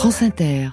France Inter.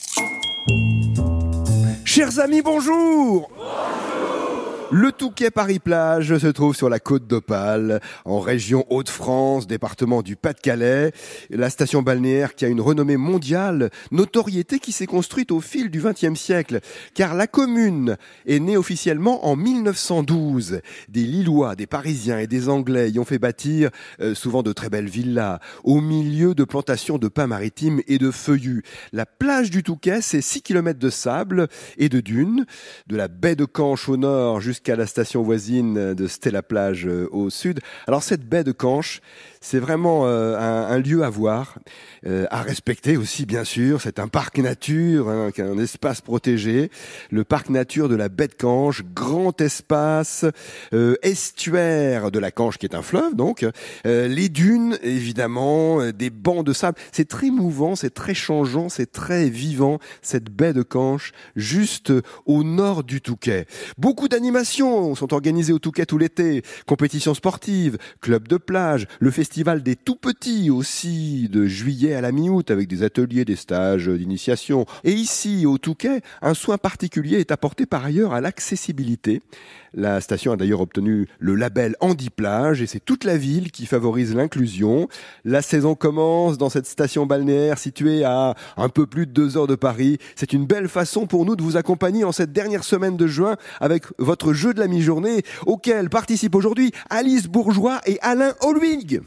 Chers amis, bonjour. Le Touquet Paris-Plage se trouve sur la côte d'Opale, en région Hauts-de-France, département du Pas-de-Calais. La station balnéaire qui a une renommée mondiale, notoriété qui s'est construite au fil du XXe siècle. Car la commune est née officiellement en 1912. Des Lillois, des Parisiens et des Anglais y ont fait bâtir souvent de très belles villas, au milieu de plantations de pins maritimes et de feuillus. La plage du Touquet, c'est 6 km de sable et de dunes, de la baie de Canche au nord jusqu'à la station voisine de Stella-Plage au sud. Alors cette baie de Canche, c'est vraiment un lieu à voir, à respecter aussi bien sûr. C'est un parc nature, un espace protégé. Le parc nature de la baie de Canche, grand espace, estuaire de la Canche qui est un fleuve donc, les dunes évidemment, des bancs de sable. C'est très mouvant, c'est très changeant, c'est très vivant cette baie de Canche juste au nord du Touquet. Beaucoup d'animations sont organisées au Touquet tout l'été, compétitions sportives, clubs de plage, le festival des tout-petits aussi, de juillet à la mi-août, avec des ateliers, des stages d'initiation. Et ici, au Touquet, un soin particulier est apporté par ailleurs à l'accessibilité. La station a d'ailleurs obtenu le label Handiplage et c'est toute la ville qui favorise l'inclusion. La saison commence dans cette station balnéaire située à un peu plus de 2 heures de Paris. C'est une belle façon pour nous de vous accompagner en cette dernière semaine de juin avec votre jeu de la mi-journée auquel participent aujourd'hui Alice Bourgeois et Alain Holwig.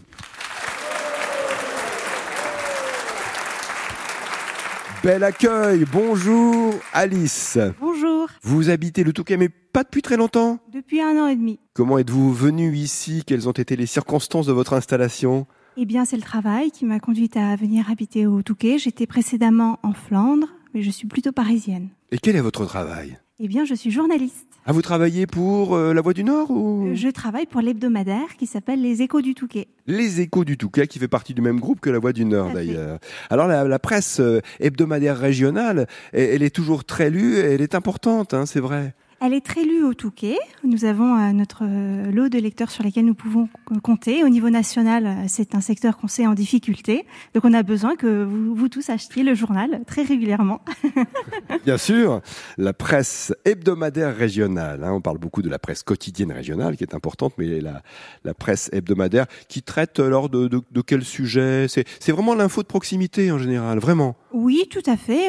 Bel accueil, bonjour Alice. Bonjour. Vous habitez le Touquet mais pas depuis très longtemps? Depuis 1 an et demi. Comment êtes-vous venu ici? Quelles ont été les circonstances de votre installation? Eh bien, c'est le travail qui m'a conduite à venir habiter au Touquet. J'étais précédemment en Flandre, mais je suis plutôt parisienne. Et quel est votre travail? Eh bien, je suis journaliste. Ah, vous travaillez pour La Voix du Nord ou... Je travaille pour l'hebdomadaire qui s'appelle Les Échos du Touquet. Les Échos du Touquet, qui fait partie du même groupe que La Voix du Nord d'ailleurs. Alors la presse hebdomadaire régionale, elle est toujours très lue, elle est importante, hein, c'est vrai. Elle est très lue au Touquet. Nous avons notre lot de lecteurs sur lesquels nous pouvons compter. Au niveau national, c'est un secteur qu'on sait en difficulté. Donc on a besoin que vous tous achetiez le journal très régulièrement. Bien sûr, la presse hebdomadaire régionale. On parle beaucoup de la presse quotidienne régionale qui est importante, mais la presse hebdomadaire qui traite alors de quel sujet? C'est vraiment l'info de proximité en général, vraiment. Oui, tout à fait.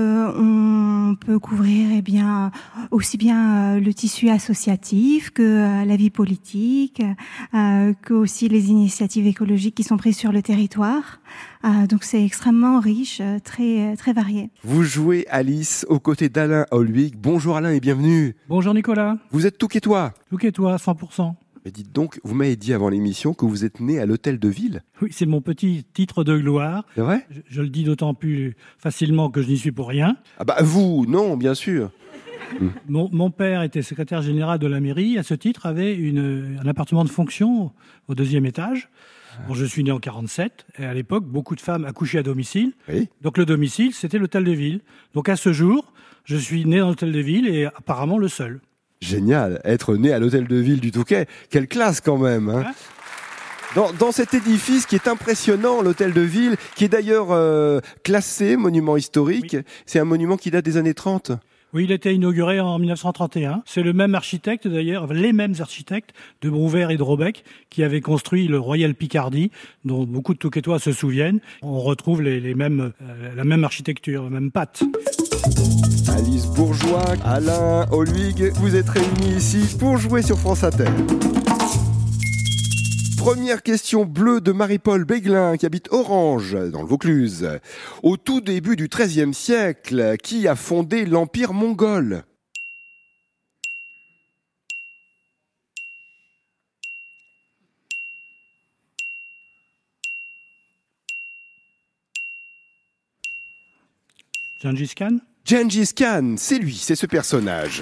On peut couvrir aussi bien le tissu associatif que la vie politique, que aussi les initiatives écologiques qui sont prises sur le territoire. Donc c'est extrêmement riche, très très varié. Vous jouez Alice aux côtés d'Alain Holwig. Bonjour Alain et bienvenue. Bonjour Nicolas. Vous êtes Touquetois? Touquetois, 100%. Mais dites donc, vous m'avez dit avant l'émission que vous êtes né à l'hôtel de ville. Oui, c'est mon petit titre de gloire. C'est vrai? Je le dis d'autant plus facilement que je n'y suis pour rien. Ah bah vous, non, bien sûr. Mon père était secrétaire général de la mairie. À ce titre, avait un appartement de fonction au 2e étage. Bon, je suis né en 47. Et à l'époque, beaucoup de femmes accouchaient à domicile. Oui. Donc le domicile, c'était l'hôtel de ville. Donc à ce jour, je suis né dans l'hôtel de ville et apparemment le seul. Génial, être né à l'hôtel de ville du Touquet. Quelle classe quand même, hein. Dans cet édifice qui est impressionnant, l'hôtel de ville, qui est d'ailleurs classé monument historique. Oui. C'est un monument qui date des années 30. Oui, il a été inauguré en 1931. C'est le même architecte d'ailleurs, les mêmes architectes de Brouwer et de Robec qui avaient construit le Royal Picardie, dont beaucoup de Touquetois se souviennent. On retrouve la même architecture, la même patte. Alice Bourgeois, Alain Holwig, vous êtes réunis ici pour jouer sur France Inter. Première question bleue de Marie-Paul Béglin qui habite Orange, dans le Vaucluse. Au tout début du XIIIe siècle, qui a fondé l'Empire mongol? Gengis Khan? Gengis Khan, c'est lui, c'est ce personnage.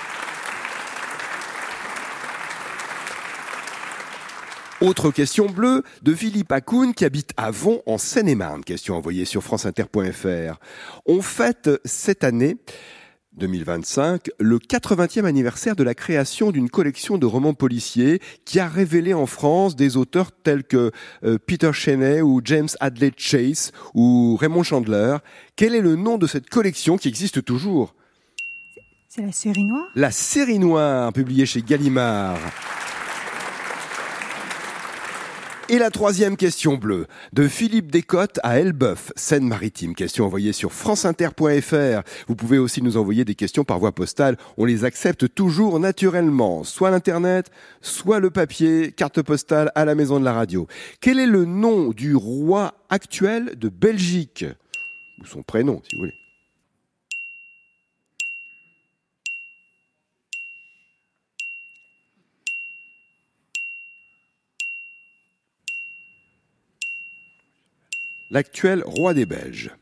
Autre question bleue de Philippe Akoun qui habite à Vont en Seine-et-Marne. Question envoyée sur franceinter.fr. On fête cette année 2025, le 80e anniversaire de la création d'une collection de romans policiers qui a révélé en France des auteurs tels que Peter Cheney ou James Hadley Chase ou Raymond Chandler. Quel est le nom de cette collection qui existe toujours ? C'est la série noire ? La série noire, publiée chez Gallimard. Et la troisième question bleue, de Philippe Descottes à Elbeuf, Seine-Maritime. Question envoyée sur franceinter.fr. Vous pouvez aussi nous envoyer des questions par voie postale. On les accepte toujours naturellement. Soit l'internet, soit le papier, carte postale à la maison de la radio. Quel est le nom du roi actuel de Belgique ? Ou son prénom, si vous voulez. L'actuel roi des Belges.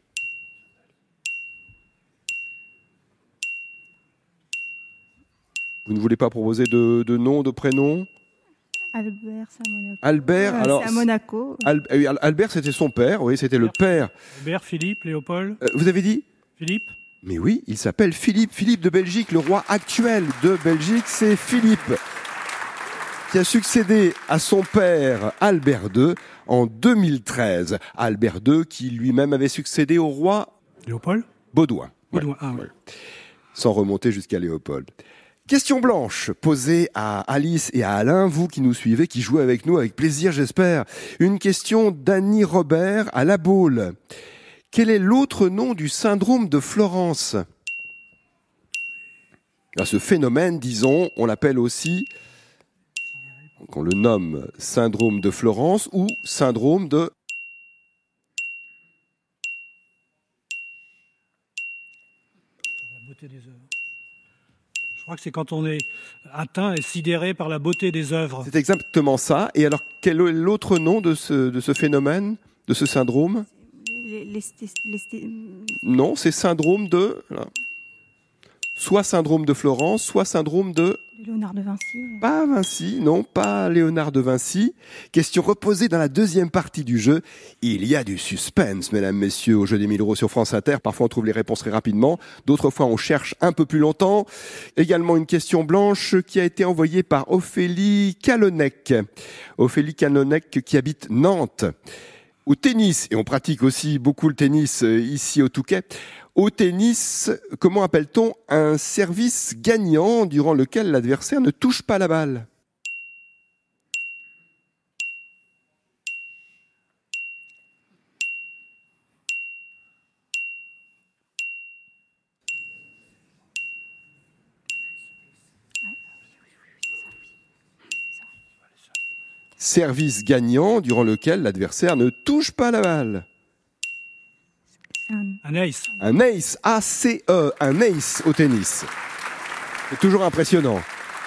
Vous ne voulez pas proposer de nom, de prénom ? Albert, c'est à Monaco. Albert, alors, c'est à Monaco. Albert, c'était son père, oui, c'était le père. Albert, Philippe, Léopold. Vous avez dit ? Philippe. Mais oui, il s'appelle Philippe. Philippe de Belgique, le roi actuel de Belgique, c'est Philippe, qui a succédé à son père Albert II en 2013. Albert II qui lui-même avait succédé au roi Léopold Baudouin. Baudouin, ah oui. Sans remonter jusqu'à Léopold. Question blanche posée à Alice et à Alain, vous qui nous suivez, qui jouez avec nous avec plaisir j'espère. Une question d'Annie Robert à La Baule. Quel est l'autre nom du syndrome de Florence ? À ce phénomène, disons, on l'appelle aussi... qu'on le nomme syndrome de Florence ou syndrome de... La beauté des œuvres. Je crois que c'est quand on est atteint et sidéré par la beauté des œuvres. C'est exactement ça. Et alors, quel est l'autre nom de ce phénomène, de ce syndrome ? Non, c'est syndrome de... Là. Soit syndrome de Florence, soit syndrome de... Léonard de Vinci. Pas Vinci, non, pas Léonard de Vinci. Question reposée dans la deuxième partie du jeu. Il y a du suspense, mesdames, messieurs, au jeu des 1000 € sur France Inter. Parfois, on trouve les réponses très rapidement. D'autres fois, on cherche un peu plus longtemps. Également, une question blanche qui a été envoyée par Ophélie Calonnec. Ophélie Calonnec qui habite Nantes. Au tennis, et on pratique aussi beaucoup le tennis ici au Touquet. Au tennis, comment appelle-t-on un service gagnant durant lequel l'adversaire ne touche pas la balle ? Service gagnant durant lequel l'adversaire ne touche pas la balle. Un ace. Un ace, A-C-E, un ace au tennis. C'est toujours impressionnant.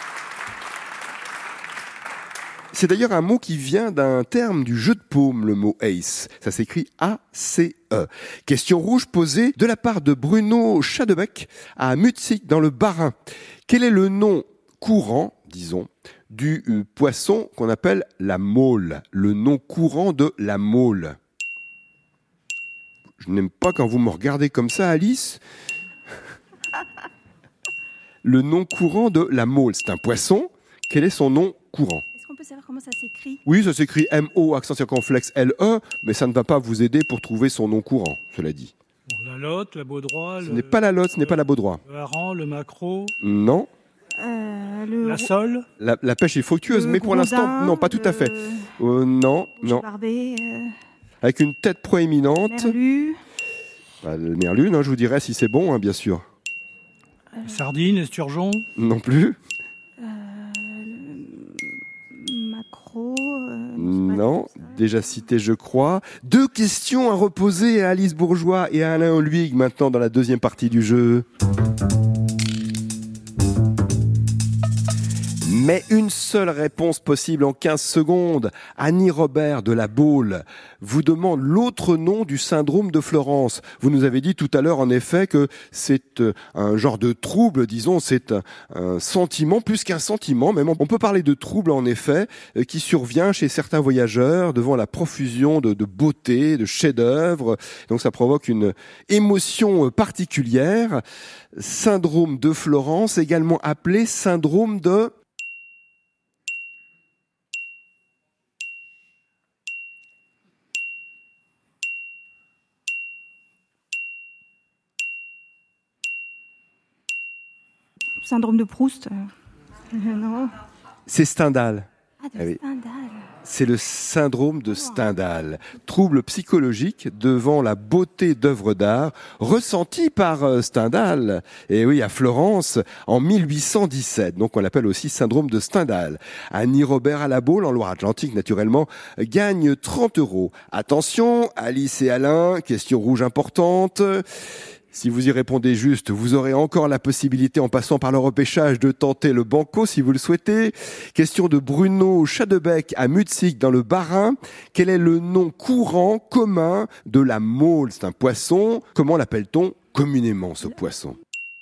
C'est d'ailleurs un mot qui vient d'un terme du jeu de paume, le mot ace. Ça s'écrit A-C-E. Question rouge posée de la part de Bruno Chadebec à Mutzig dans le Bas-Rhin. Quel est le nom courant, disons, du poisson qu'on appelle la maule? Le nom courant de la maule. Je n'aime pas quand vous me regardez comme ça, Alice. Le nom courant de la maule, c'est un poisson. Quel est son nom courant? Est-ce qu'on peut savoir comment ça s'écrit? Oui, ça s'écrit M-O, accent circonflexe L-E, mais ça ne va pas vous aider pour trouver son nom courant, cela dit. Bon, la lotte, la baudroie... Ce n'est pas la lotte, ce n'est pas la baudroie. Le hareng, le maquereau... Non. La sole. La pêche est fructueuse, mais pour l'instant, non, pas tout à fait. Non, non. Barbé, avec une tête proéminente. merlu. Bah, le merlu, non, je vous dirai si c'est bon, hein, bien sûr. Sardine, esturgeon. Non plus. Maquereau. Non, déjà cité, je crois. 2 questions à reposer à Alice Bourgeois et à Alain Olhuig maintenant dans la deuxième partie du jeu. Mais une seule réponse possible en 15 secondes. Annie Robert de La Baule vous demande l'autre nom du syndrome de Florence. Vous nous avez dit tout à l'heure en effet que c'est un genre de trouble, disons, c'est un sentiment, plus qu'un sentiment, même on peut parler de trouble en effet, qui survient chez certains voyageurs devant la profusion de beauté, de chefs-d'œuvre. Donc ça provoque une émotion particulière. Syndrome de Florence, également appelé syndrome de... Syndrome de Proust. Non. C'est Stendhal. Ah, de oui. Stendhal. C'est le syndrome de Stendhal, trouble psychologique devant la beauté d'œuvres d'art ressentie par Stendhal, et oui, à Florence, en 1817. Donc on l'appelle aussi syndrome de Stendhal. Annie Robert à La Baule, en Loire-Atlantique naturellement, gagne 30 €. Attention, Alice et Alain, question rouge importante. Si vous y répondez juste, vous aurez encore la possibilité, en passant par le repêchage, de tenter le banco si vous le souhaitez. Question de Bruno Chadebec à Mutzig dans le Bas-Rhin. Quel est le nom courant, commun de la maule? C'est un poisson. Comment l'appelle-t-on communément, ce poisson?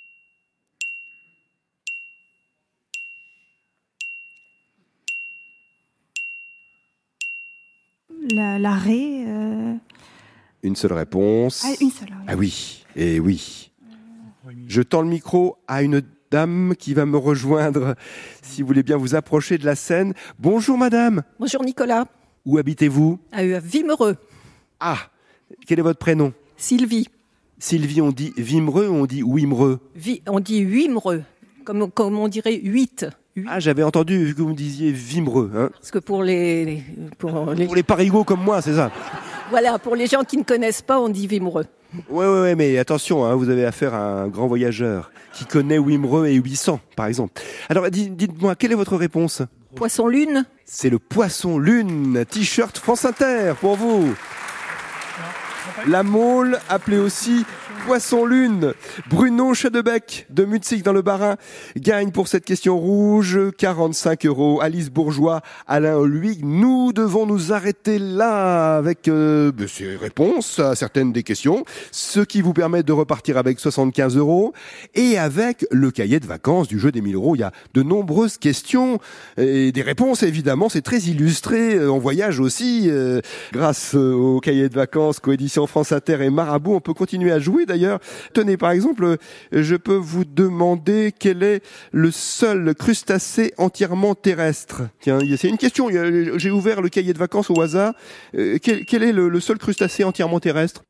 La raie. Une seule réponse. Ah, une seule. Oui. Ah oui, et oui. Je tends le micro à une dame qui va me rejoindre, si vous voulez bien vous approcher de la scène. Bonjour madame. Bonjour Nicolas. Où habitez-vous? À Wimereux. Ah, quel est votre prénom? Sylvie. Sylvie, on dit Wimereux ou on dit Wimereux? On dit Wimereux, comme on dirait 8. Ah, j'avais entendu que vous me disiez Wimereux. Hein, parce que pour les parigots comme moi, c'est ça? Voilà, pour les gens qui ne connaissent pas, on dit Wimereux. Ouais, mais attention, hein, vous avez affaire à un grand voyageur qui connaît Wimereux et 800, par exemple. Alors, dites-moi, quelle est votre réponse? Poisson lune. C'est le poisson lune, t-shirt France Inter pour vous. La Maule, appelée aussi Poisson Lune. Bruno Chadebec de Mutzig dans le Bas-Rhin gagne pour cette question rouge 45 €. Alice Bourgeois, Alain Holwig, nous devons nous arrêter là avec ces réponses à certaines des questions, ce qui vous permet de repartir avec 75 € et avec le cahier de vacances du jeu des 1000 €. Il y a de nombreuses questions et des réponses évidemment, c'est très illustré. On voyage aussi grâce au cahier de vacances coédition France Inter et Marabout. On peut continuer à jouer d'ailleurs. Tenez, par exemple, je peux vous demander quel est le seul crustacé entièrement terrestre. Tiens, c'est une question. J'ai ouvert le cahier de vacances au hasard. Quel est le seul crustacé entièrement terrestre?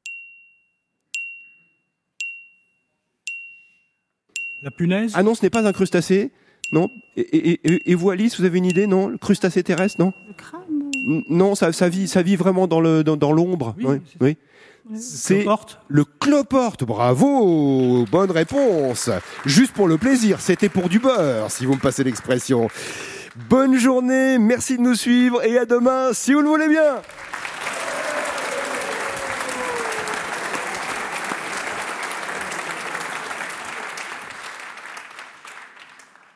La punaise? Ah non, ce n'est pas un crustacé. Non. Et vous, Alice, vous avez une idée? Non, le crustacé terrestre, non? Le crabe. Non, ça vit vraiment dans l'ombre. Oui. C'est le cloporte. Bravo, bonne réponse. Juste pour le plaisir, c'était pour du beurre, si vous me passez l'expression. Bonne journée, merci de nous suivre et à demain, si vous le voulez bien.